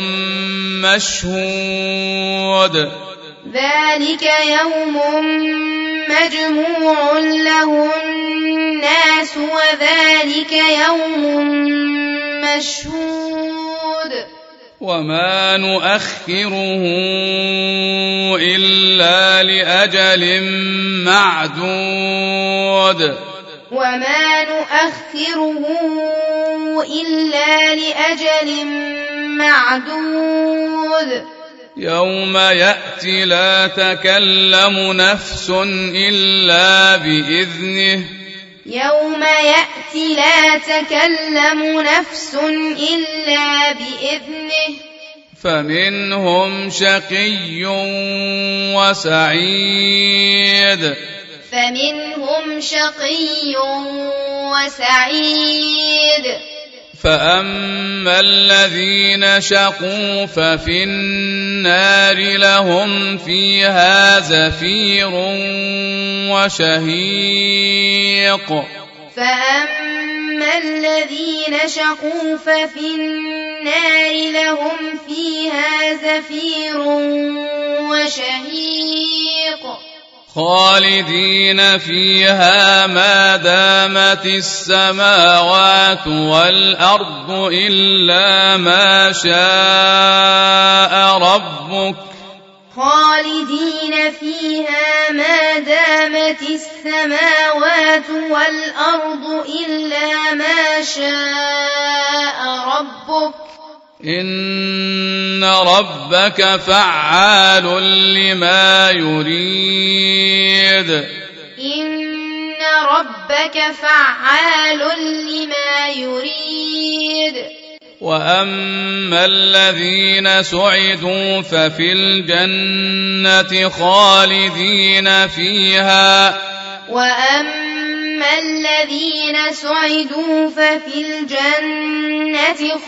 مشهود ذلك يوم مجموع له الناس وذلك يوم مشهود وما نؤخره إلا لأجل معدود وما نؤخره إلا لأجل معدود يوم يأتي لا تكلم نفس إلا بإذنه يوم يأتي لا تكلم نفس إلا بإذنه فمنهم شقي وسعيد فمنهم شقي وسعيد فأما الذين شقوا ففي النار لهم فيها زفير وشهيق فأما الذين شقوا ففي النار لهم فيها زفير وشهيق خالدين فيها ما دامت السماوات والأرض إلا ما شاء ربك خالدين فيها ما دامت السماوات والأرض إلا ما شاء ربك إن ربك فعال لما يريد إن ربك فعال لما يريد وأما الذين سعدوا ففي الجنة خالدين فيها وأما الذين سعدوا ففي الجنة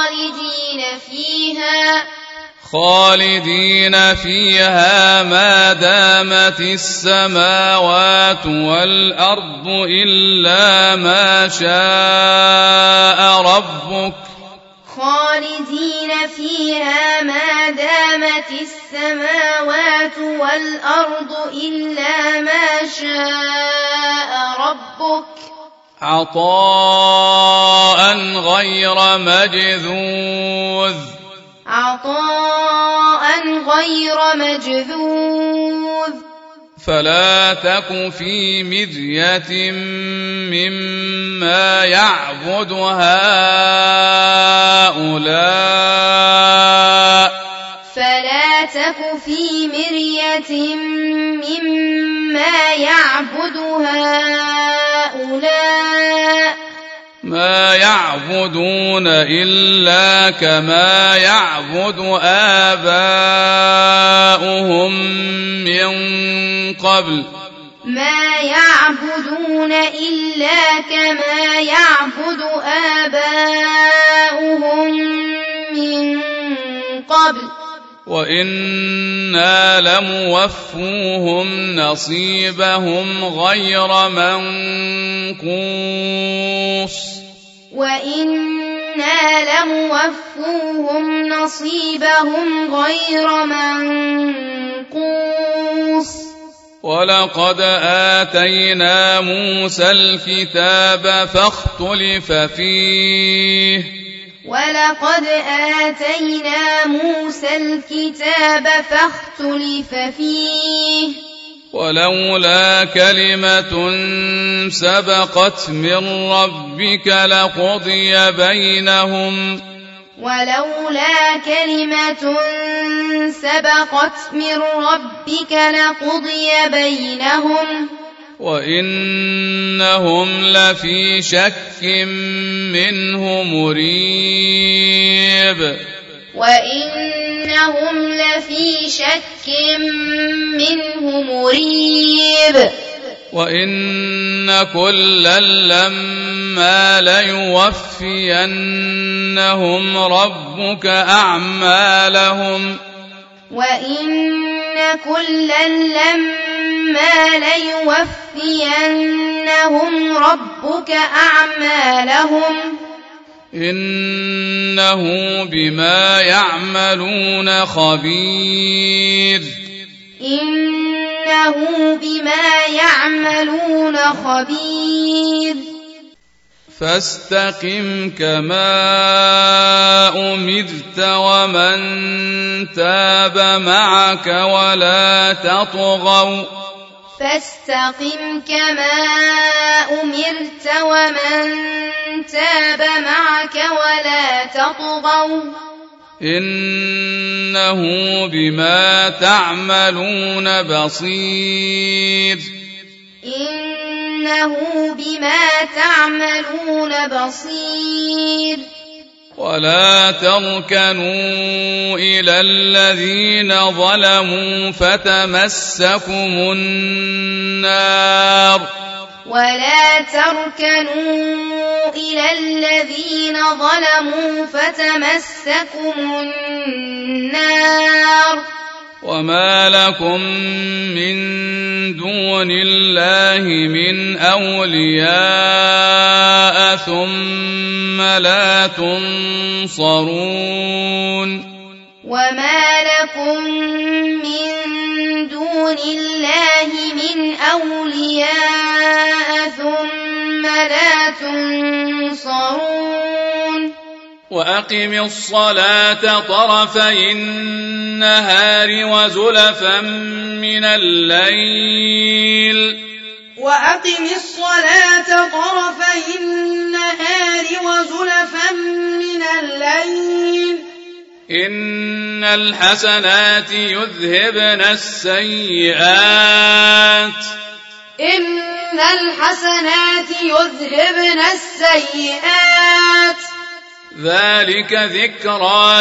خالدين فيها ما دامت السماوات والأرض إلا ما شاء ربك خالدين فيها ما دامت السماوات والأرض إلا ما شاء ربك عطاء غير مجذوذ فلا تك في مرية مما يعبد هؤلاء فلا تك في مرية مما يعبد هؤلاء ما يعبدون إلا كما يعبد آباؤهم من قبل ما يعبدون إلا كما يعبد آباؤهم من قبل وإنا لموفوهم نصيبهم غير منقوص وإنا لموفوهم نصيبهم غير منقوص ولقد آتينا موسى الكتاب فاختلف فيه ولولا كلمة سبقت من ربك لقضي بينهم وإنهم لفي شك منه مريب وإن كلا لما ليوفينهم ربك أعمالهم إنه بما يعملون خبير فاستقم كما أمرت ومن تاب معك ولا تطغوا إنه بما تعملون بصير ولا تركنوا إلى الذين ظلموا فتمسكم النار ولا تركنوا إلى الذين ظلموا فتمسكم النار وما لكم من دون الله من أولياء ثم لا تنصرون وما لكم من دون الله من أولياء ثم لا تنصرون وأقم الصلاة طرفي النهار وزلفا من الليل وأقم الصلاة طرفي النهار وزلفا من الليل إن الحسنات يذهبن السيئات ذلك ذكرى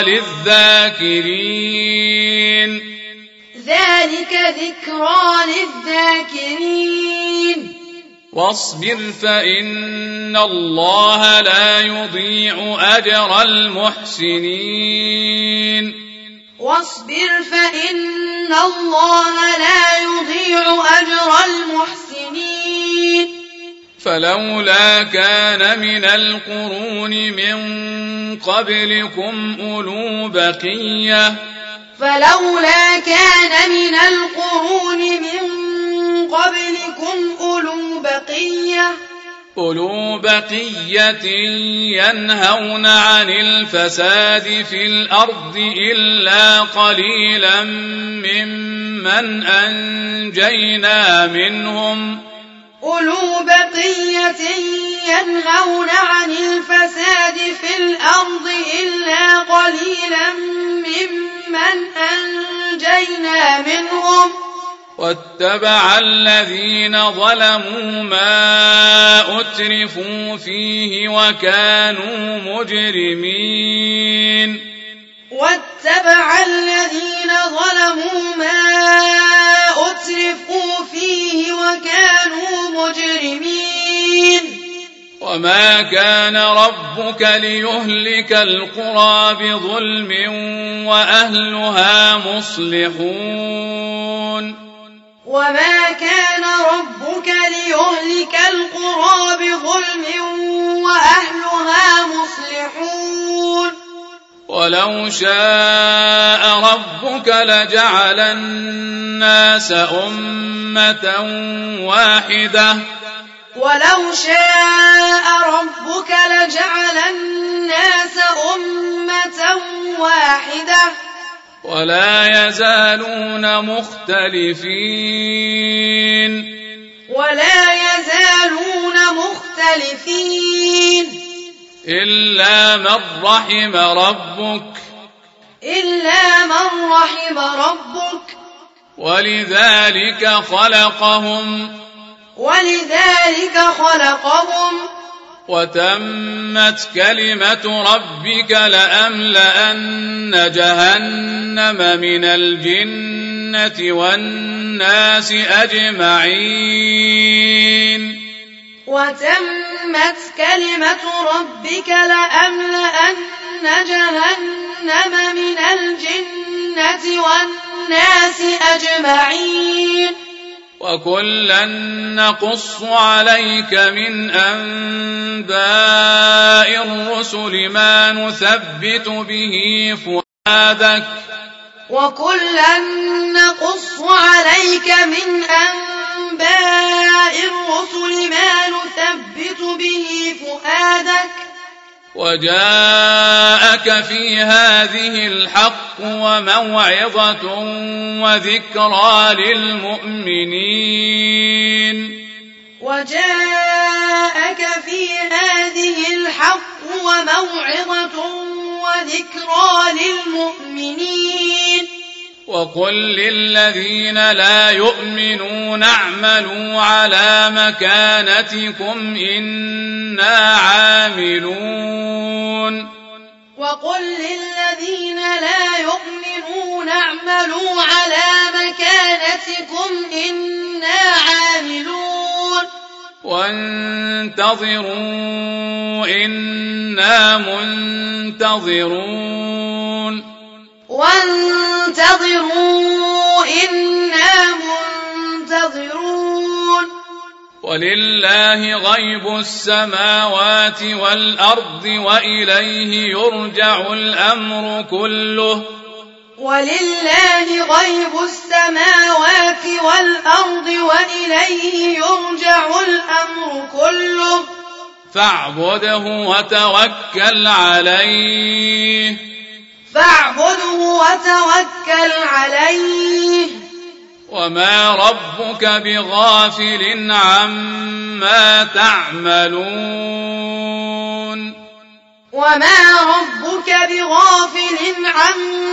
للذاكرين واصبر فإن الله لا يضيع أجر المحسنين فلولا كان من القرون من قبلكم أولو بقية ينهون عن الفساد في الأرض إلا قليلا ممن أنجينا منهم واتبع الذين ظلموا ما أترفوا فيه وكانوا مجرمين وما كان ربك ليهلك القرى بظلم وأهلها مصلحون ولو شاء ربك لجعل الناس أمة واحدة ولا يزالون مختلفين إلا من رحم ربك ولذلك خلقهم وتمت كلمة ربك لأملأن جهنم من الجنة والناس أجمعين وكلا نقص عليك من أنباء الرسل ما نثبت به فؤادك وجاءك في هذه الحق وموعظة وذكرى للمؤمنين وقل للذين لا يؤمنون اعملوا على مكانتكم إنا عاملون وانتظروا إنا منتظرون وانتظروا إنا منتظرون ولله غيب السماوات والأرض وإليه يرجع الأمر كله ولله غيب السماوات والأرض وإليه يرجع الأمر كله فاعبده وتوكل عليه وما ربك بغافل عما تعملون وما ربك بغافل عما